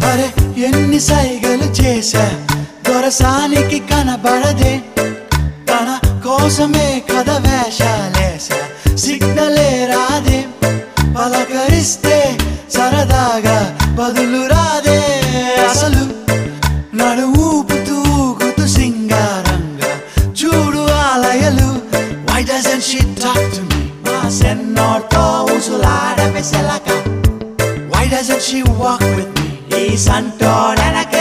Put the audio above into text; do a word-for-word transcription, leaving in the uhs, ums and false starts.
అరే ఎన్ని సైగలు చేశా దొరసానికి కనబడదే తన కోసమే కథ వేషాలేసా సిగ్నలే రాదే పలకరిస్తే సరదాగా బదులు రాదే అసలు నడు ఊపుతూ ఊగుతూ సింగారంగా చూడు ఆలయలు Why doesn't she talk to me? మా సెన్నోర్తో ఉసులాడ వెసెలక Why doesn't she walk with me? ఈ సంటోడనక